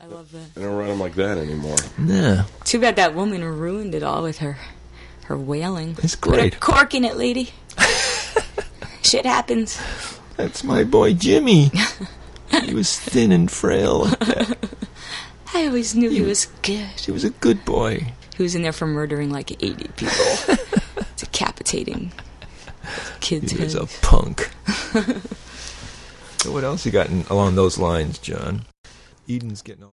love that. They don't run them like that anymore. Yeah. Too bad that woman ruined it all with her wailing. It's great. Put a cork in it, lady. Shit happens. That's my boy Jimmy. He was thin and frail like that. I always knew he was good. He was a good boy. He was in there for murdering like 80 people. Decapitating kids' He was heads. a punk. So what else you got along those lines, John? Eden's getting...